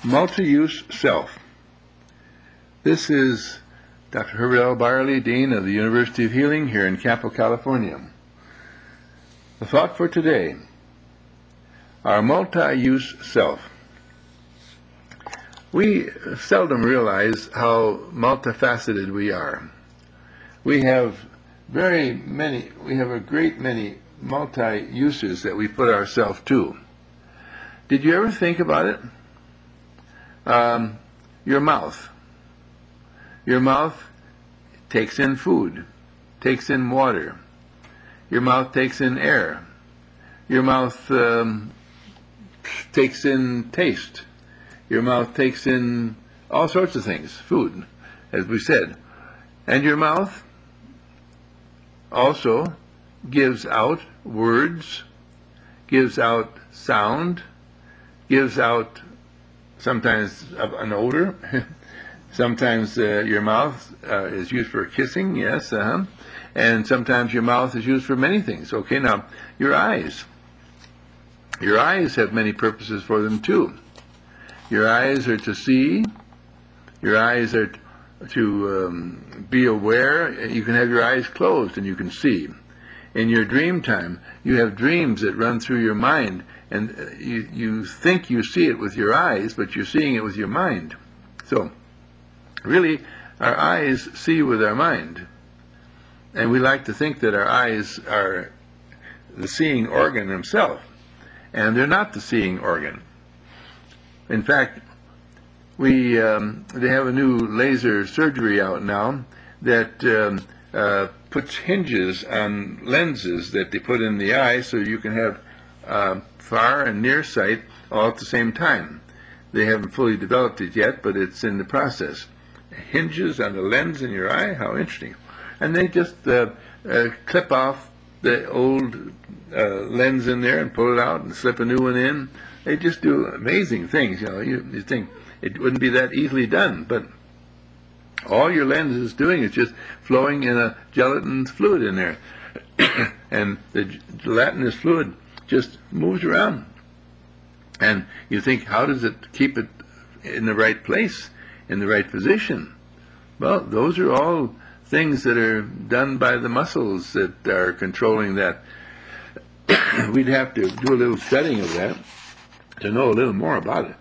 Multi-use self. This is Dr. Herbert L. Byerly, Dean of the University of Healing here in Campo, California. The thought for today, our multi-use self. We seldom realize how multifaceted we are. We have a great many multi-uses that we put ourselves to. Did you ever think about it? Your mouth. Your mouth takes in food, takes in water. Your mouth takes in air. Your mouth takes in taste. Your mouth takes in all sorts of things, food, as we said. And your mouth also gives out words, gives out sound, gives out sometimes an odor. Sometimes your mouth is used for kissing, yes, and sometimes your mouth is used for many things. Okay, now, your eyes. Your eyes have many purposes for them, too. Your eyes are to see. Your eyes are to be aware. You can have your eyes closed and you can see. In your dream time, you have dreams that run through your mind, and you think you see it with your eyes, but you're seeing it with your mind. So, really, our eyes see with our mind. And we like to think that our eyes are the seeing organ themselves. And they're not the seeing organ. In fact, they have a new laser surgery out now that puts hinges on lenses that they put in the eye so you can have far and near sight all at the same time. They haven't fully developed it yet, but it's in the process. Hinges on the lens in your eye, how interesting. And they just clip off the old lens in there and pull it out and slip a new one in. They just do amazing things. You think it wouldn't be that easily done, but all your lens is doing is just flowing in a gelatinous fluid in there. And the gelatinous fluid just moves around. And you think, how does it keep it in the right place, in the right position? Well, those are all things that are done by the muscles that are controlling that. We'd have to do a little studying of that to know a little more about it.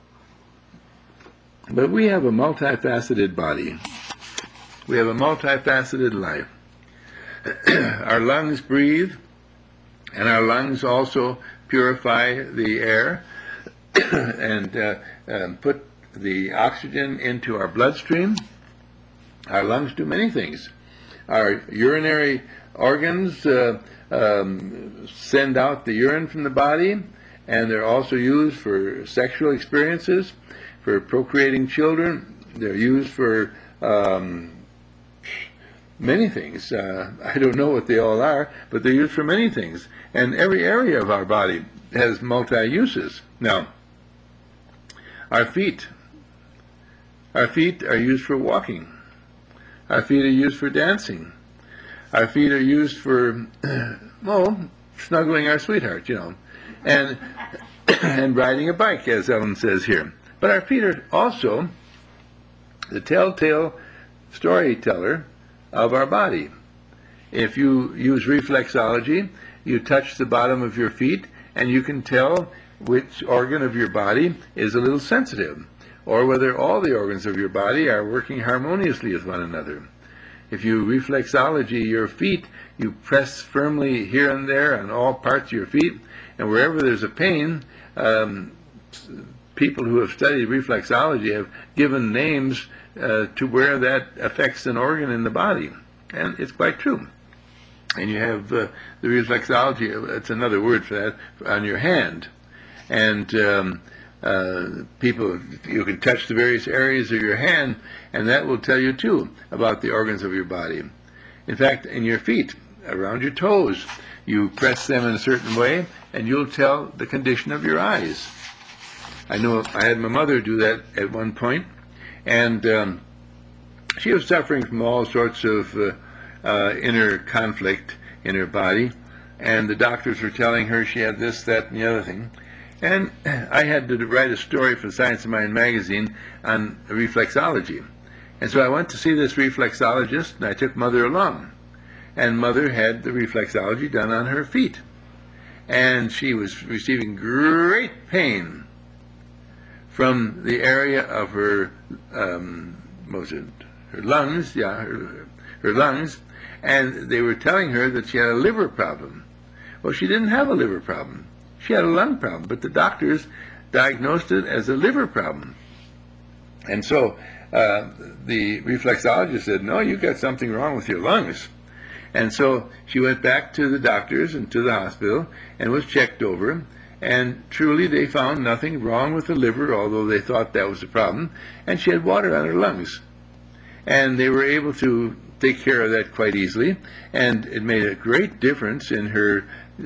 But we have a multifaceted body. We have a multifaceted life. Our lungs breathe, and our lungs also purify the air and put the oxygen into our bloodstream. Our lungs do many things. Our urinary organs send out the urine from the body, and they're also used for sexual experiences, for procreating children. They're used for many things. I don't know what they all are, but they're used for many things. And every area of our body has multi-uses. Now, our feet are used for walking. Our feet are used for dancing. Our feet are used for, snuggling our sweetheart, and and riding a bike, as Ellen says here. But our feet are also the telltale storyteller of our body. If you use reflexology, you touch the bottom of your feet, and you can tell which organ of your body is a little sensitive, or whether all the organs of your body are working harmoniously with one another. If you reflexology your feet, you press firmly here and there on all parts of your feet, and wherever there's a pain, people who have studied reflexology have given names to where that affects an organ in the body, and it's quite true. And you have the reflexology, it's another word for that, on your hand. And you can touch the various areas of your hand, and that will tell you too about the organs of your body. In fact, in your feet, around your toes, you press them in a certain way, and you'll tell the condition of your eyes. I know I had my mother do that at one point, and she was suffering from all sorts of inner conflict in her body, and the doctors were telling her she had this, that, and the other thing. And I had to write a story for Science of Mind magazine on reflexology. And so I went to see this reflexologist, and I took Mother along. And Mother had the reflexology done on her feet. And she was receiving great pain from the area of her, what was it, her lungs, yeah, her lungs, and they were telling her that she had a liver problem. Well, she didn't have a liver problem. She had a lung problem, but the doctors diagnosed it as a liver problem. And so the reflexologist said, no, you've got something wrong with your lungs. And so she went back to the doctors and to the hospital and was checked over, and truly they found nothing wrong with the liver, although they thought that was the problem, and she had water on her lungs. And they were able to take care of that quite easily, and it made a great difference in her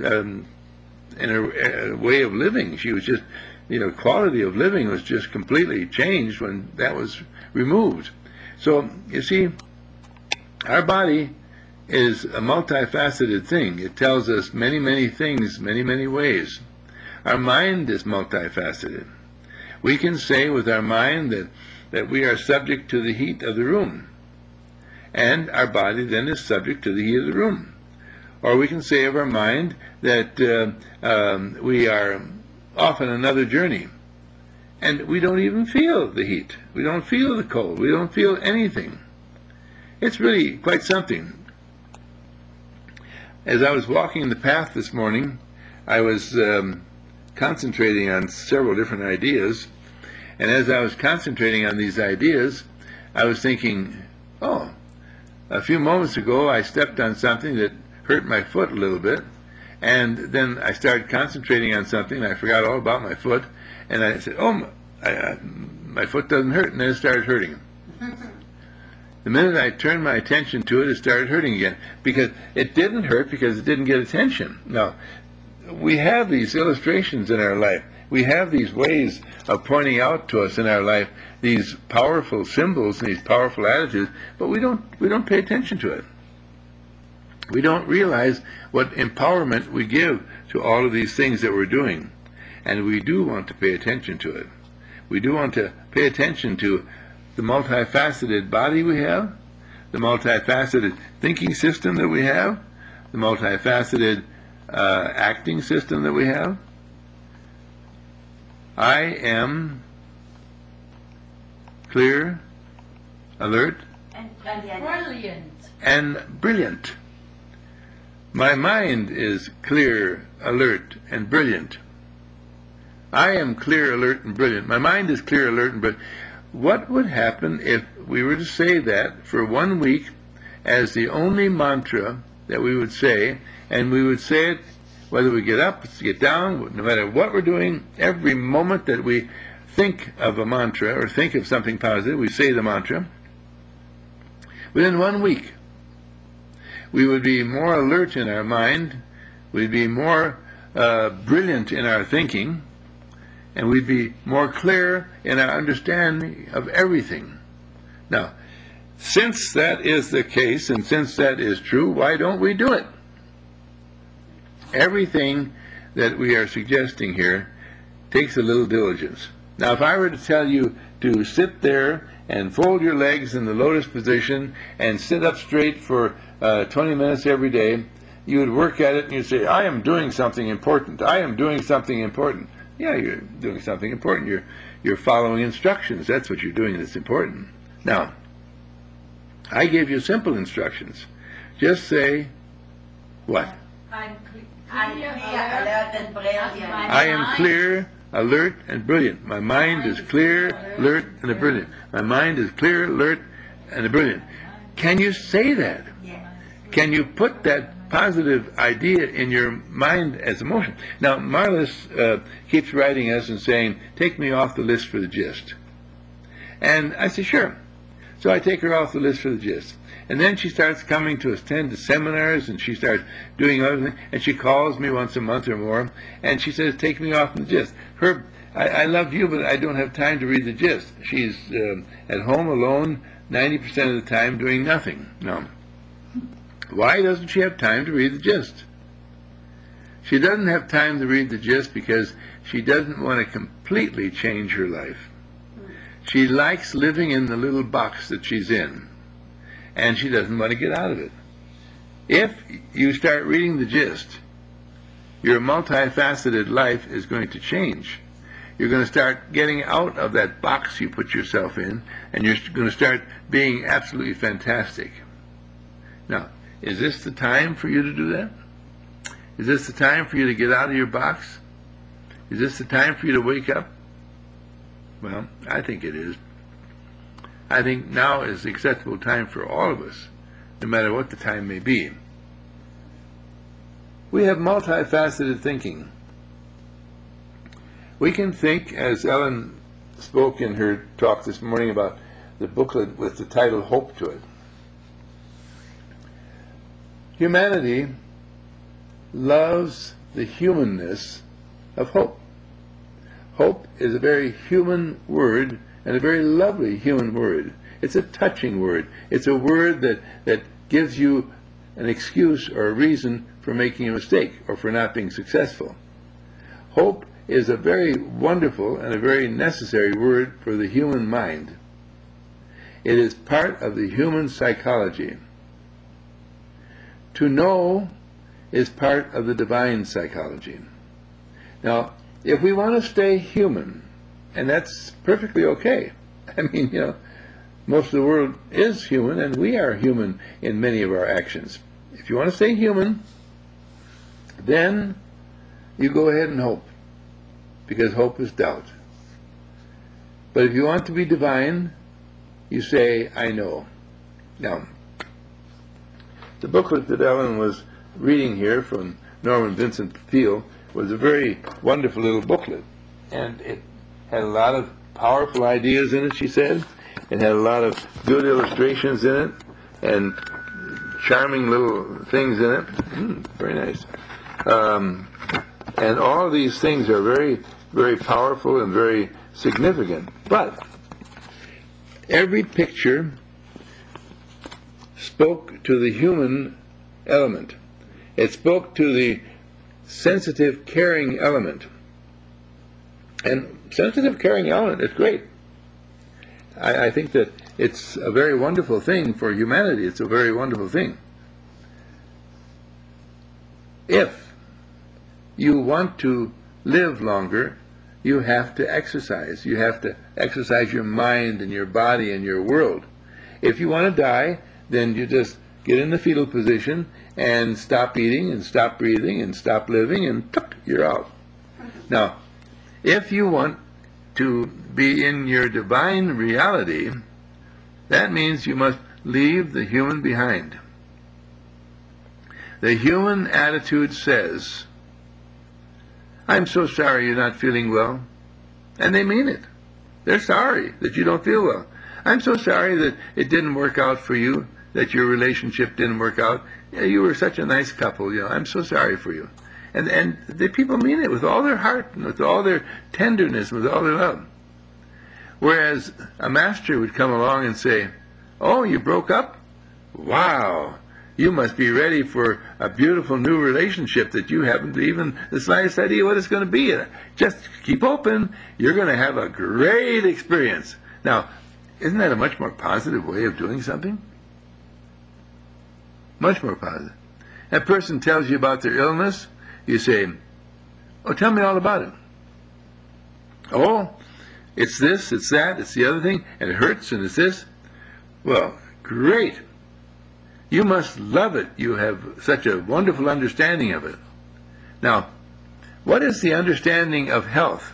way of living. She was just, quality of living was just completely changed when that was removed. So, you see, our body is a multifaceted thing. It tells us many, many things, many, many ways. Our mind is multifaceted. We can say with our mind that we are subject to the heat of the room, and our body then is subject to the heat of the room. Or we can say of our mind that we are off on another journey, and we don't even feel the heat. We don't feel the cold. We don't feel anything. It's really quite something. As I was walking the path this morning, I was concentrating on several different ideas, and as I was concentrating on these ideas, I was thinking, oh, a few moments ago I stepped on something that hurt my foot a little bit, and then I started concentrating on something, and I forgot all about my foot, and I said, oh, my foot doesn't hurt, and then it started hurting. The minute I turned my attention to it, it started hurting again, because it didn't hurt because it didn't get attention. Now, we have these illustrations in our life. We have these ways of pointing out to us in our life these powerful symbols and these powerful attitudes, but we don't pay attention to it. We don't realize what empowerment we give to all of these things that we're doing, and we do want to pay attention to it. We do want to pay attention to the multifaceted body we have, the multifaceted thinking system that we have, the multifaceted acting system that we have. I am clear, alert, and brilliant. My mind is clear, alert, and brilliant. I am clear, alert, and brilliant. My mind is clear, alert, and brilliant. What would happen if we were to say that for 1 week as the only mantra that we would say, and we would say it whether we get up, get down, no matter what we're doing, every moment that we think of a mantra or think of something positive, we say the mantra. Within 1 week, we would be more alert in our mind, we'd be more brilliant in our thinking, and we'd be more clear in our understanding of everything. Now, since that is the case, and since that is true, why don't we do it? Everything that we are suggesting here takes a little diligence. Now, if I were to tell you to sit there and fold your legs in the lotus position and sit up straight for 20 minutes every day, you would work at it and you'd say, I am doing something important. I am doing something important. Yeah, you're doing something important. You're following instructions. That's what you're doing that's important. Now, I gave you simple instructions. Just say, what? I'm clear, alert, and brilliant. I am clear, alert, and brilliant. My mind is clear, alert, and brilliant. My mind is clear, alert, and brilliant. Can you say that? Yes. Can you put that positive idea in your mind as emotion? Now, Marlis keeps writing us and saying, take me off the list for the gist. And I say, sure. So I take her off the list for the gist. And then she starts coming to attend the seminars, and she starts doing other things, and she calls me once a month or more, and she says, take me off the gist. I love you, but I don't have time to read the gist. She's at home alone 90% of the time doing nothing. No. Why doesn't she have time to read the gist? She doesn't have time to read the gist because she doesn't want to completely change her life. She likes living in the little box that she's in, and she doesn't want to get out of it. If you start reading the gist, your multifaceted life is going to change. You're going to start getting out of that box you put yourself in, and you're going to start being absolutely fantastic. Now, is this the time for you to do that? Is this the time for you to get out of your box? Is this the time for you to wake up? Well, I think it is. I think now is the acceptable time for all of us, no matter what the time may be. We have multifaceted thinking. We can think, as Ellen spoke in her talk this morning about the booklet with the title Hope to it. Humanity loves the humanness of hope. Hope is a very human word, and a very lovely human word. It's a touching word. It's a word that gives you an excuse or a reason for making a mistake or for not being successful. Hope is a very wonderful and a very necessary word for the human mind. It is part of the human psychology. To know is part of the divine psychology. Now, if we want to stay human, and that's perfectly okay. I mean, most of the world is human, and we are human in many of our actions. If you want to stay human, then you go ahead and hope, because hope is doubt. But if you want to be divine, you say, I know. Now, the booklet that Ellen was reading here from Norman Vincent Peale was a very wonderful little booklet, and it had a lot of powerful ideas in it, she said. It had a lot of good illustrations in it, and charming little things in it. Very nice. And all of these things are very, very powerful and very significant. But every picture spoke to the human element. It spoke to the sensitive, caring element. And sensitive, caring element is great. I think that it's a very wonderful thing for humanity. It's a very wonderful thing. If you want to live longer, you have to exercise. You have to exercise your mind and your body and your world. If you want to die, then you just get in the fetal position and stop eating and stop breathing and stop living, and you're out. Now, if you want to be in your divine reality, that means you must leave the human behind. The human attitude says, I'm so sorry you're not feeling well. And they mean it. They're sorry that you don't feel well. I'm so sorry that it didn't work out for you, that your relationship didn't work out. You were such a nice couple. I'm so sorry for you. And the people mean it with all their heart and with all their tenderness, with all their love. Whereas a master would come along and say, oh, you broke up? Wow, you must be ready for a beautiful new relationship that you haven't even the slightest idea what it's going to be. Just keep open. You're going to have a great experience. Now, isn't that a much more positive way of doing something? Much more positive. That person tells you about their illness. You say, oh, tell me all about it. Oh, it's this, it's that, it's the other thing, and it hurts, and it's this. Well, great. You must love it. You have such a wonderful understanding of it. Now, what is the understanding of health?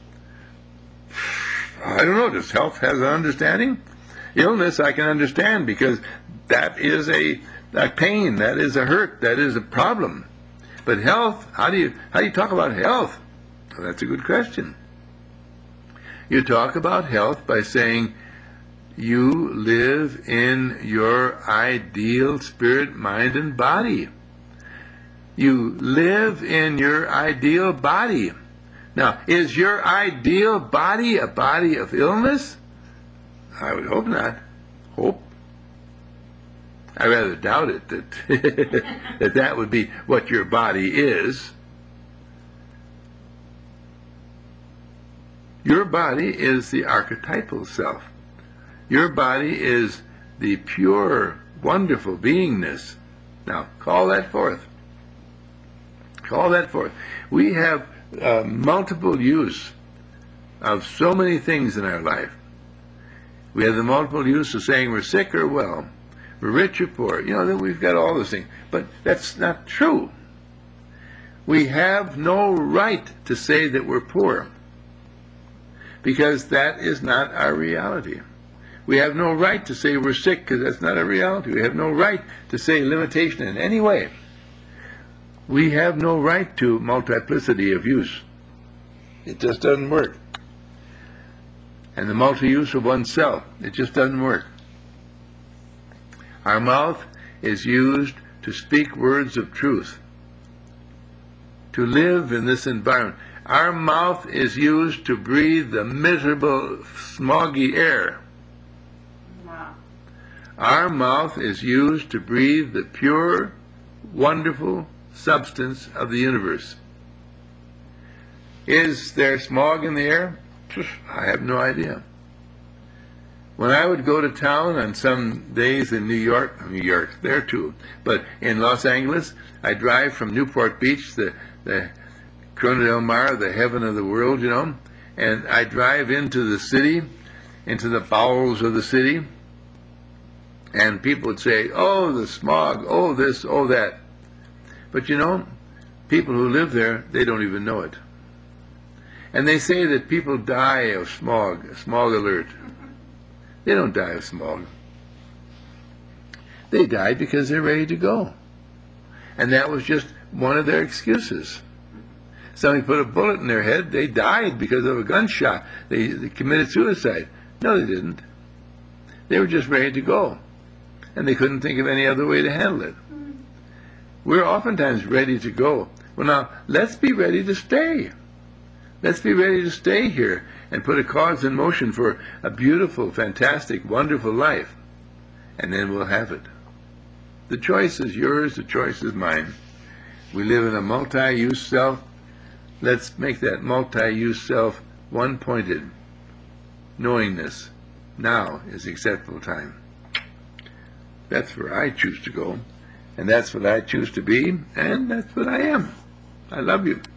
I don't know. Does health have an understanding? Illness I can understand because that is a pain, that is a hurt, that is a problem. But health, how do you talk about health? Well, that's a good question. You talk about health by saying you live in your ideal spirit, mind, and body. You live in your ideal body. Now, is your ideal body a body of illness? I would hope not. Hope? I rather doubt it that that would be what your body is. Your body is the archetypal self. Your body is the pure, wonderful beingness. Now, call that forth. Call that forth. We have multiple use of so many things in our life. We have the multiple use of saying we're sick or well, we're rich or poor. You know, we've got all those things. But that's not true. We have no right to say that we're poor, because that is not our reality. We have no right to say we're sick, because that's not our reality. We have no right to say limitation in any way. We have no right to multiplicity of use. It just doesn't work. And the multi-use of oneself, it just doesn't work. Our mouth is used to speak words of truth, to live in this environment. Our mouth is used to breathe the miserable, smoggy air. Wow. Our mouth is used to breathe the pure, wonderful substance of the universe. Is there smog in the air? I have no idea. When I would go to town on some days in New York, there too, but in Los Angeles, I drive from Newport Beach, the Corona del Mar, the heaven of the world, you know, and I drive into the city, into the bowels of the city, and people would say, oh, the smog, oh, this, oh, that. But you know, people who live there, they don't even know it. And they say that people die of smog, smog alert. They don't die of smog. They die because they're ready to go. And that was just one of their excuses. Somebody put a bullet in their head, they died because of a gunshot. They committed suicide. No, they didn't. They were just ready to go. And they couldn't think of any other way to handle it. We're oftentimes ready to go. Well, now, let's be ready to stay. Let's be ready to stay here and put a cause in motion for a beautiful, fantastic, wonderful life. And then we'll have it. The choice is yours, the choice is mine. We live in a multi-use self. Let's make that multi-use self one-pointed. Knowingness. Now is the acceptable time. That's where I choose to go. And that's what I choose to be. And that's what I am. I love you.